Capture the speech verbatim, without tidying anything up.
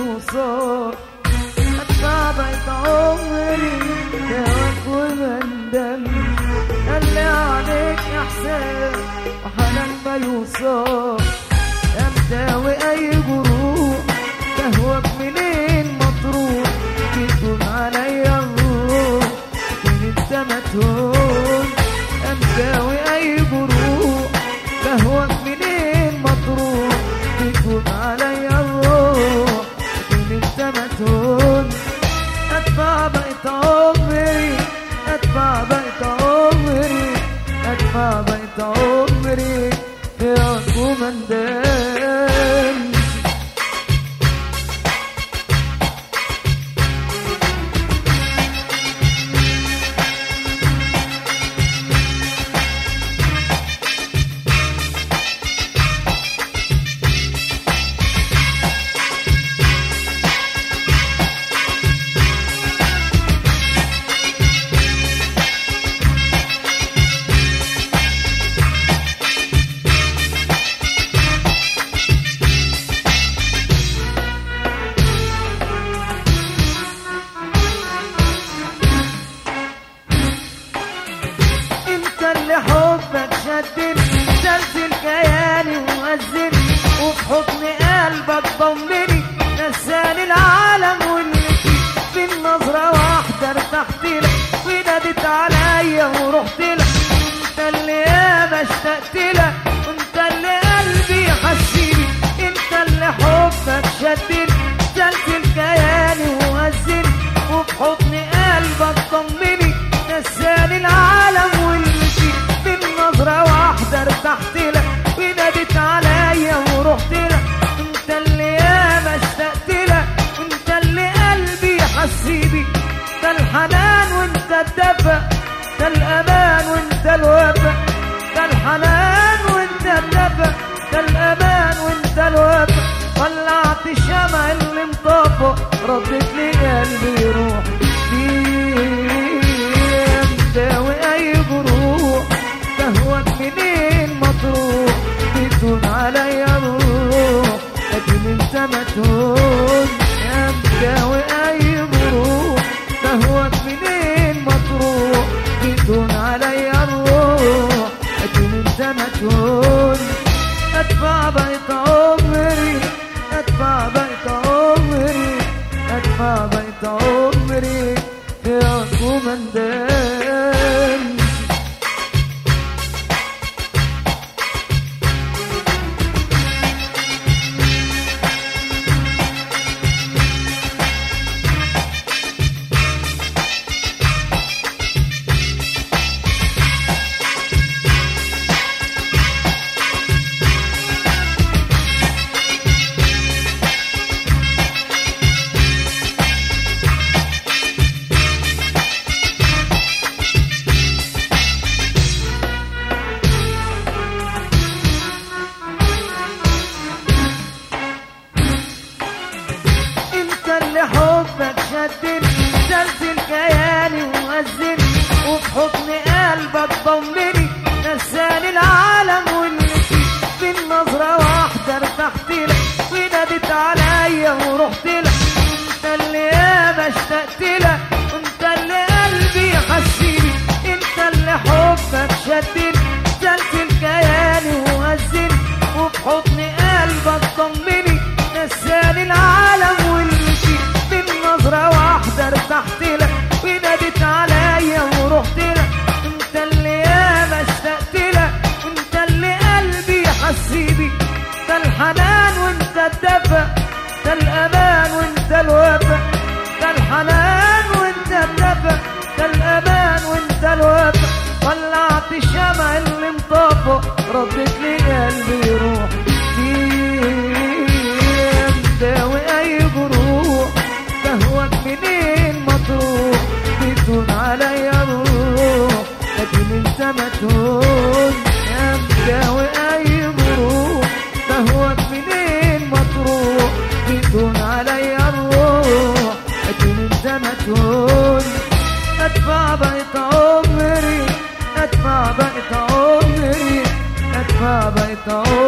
يوصل. ادفع بقيت عمري هواك وبندم، اللي عليك احسان وحنان ما يوصل. يا مداوي اي جروح تهواك منين ما تروح، تكون عليا الروح لكن انت ما تهون. يا مداوي اي جروح تهواك منين ما تروح، تكون عليا الروح لكن انت ما تهون. ادفع بقيت عمري، ادفع بقيت عمري، ادفع بقيت عمري فيك ومندم. حبك شدني سلسل كياني ومأذني، وفي حضن قلبك ضمني نساني العالم واللي فيه. بالنظرة واحدة ارتحت لك ونادت عليا ورحت لك، انت اللي ياما اشتقت لك وانت اللي قلبي حسيني. انت اللي حبك شدني سلسل كياني ومأذني، وفي حضن قلبك ضمني نساني العالم واللي فيه. بالنظرة واحدة ارتحت لك ونادت عليا ورحت لك، انت اللي ياما اشتقت لك وانت اللي قلبي حسيبي. ده الحنان وانت الدفى، ده الامان وانت الوفا. ده الحنان وانت الدفى، ده الامان وانت الوفا. ولعت الشمع اللي مطفى ردت لي قلبي روح فيه. مداوي اي جروح تهواك منين ما تروح، بتهون عليا الروح لكن انت ما تهون. يا مداوي اي جروح تهواك منين ما تروح، بتهون عليا الروح لكن انت ما تهون. ادفع بقيت عمري، ادفع بقيت عمري، ادفع بقيت عمري فيك ومندم. حبك شدني سلسل كياني ومأذني، وفي حضن قلبك ضمني نساني العالم واللي فيه. بالنظرة واحدة ارتحت لك ونادت عليا ورحت لك، انت اللي ياما اشتقت لك وانت اللي قلبي حسيني. انت اللي حبك شدني سلسل كياني ومأذني، وفي حضن قلبك ضمني نساني العالم واللي فيه. بالنظرة واحدة ارتحت لك ونادت عليا ورحت لك، انت اللي ياما اشتقت لك وانت اللي قلبي حسيبي. ده الحنان وانت الدفى، ده الامان وانت الوفا. ده الحنان وانت الدفى، ده الامان وانت الوفا. ولعت الشمع اللي مطفى ردت لي قلبي روح فيه. مداوي اي جروح تهواك منين ما تروح، بتهون عليا الروح لكن انت ما تهون. يا مداوي اي جروح تهواك منين ما تروح، بتهون عليا الروح لكن انت ما تهون. ادفع بقيت عمري، ادفع بقيت عمري، ادفع بقيت عمري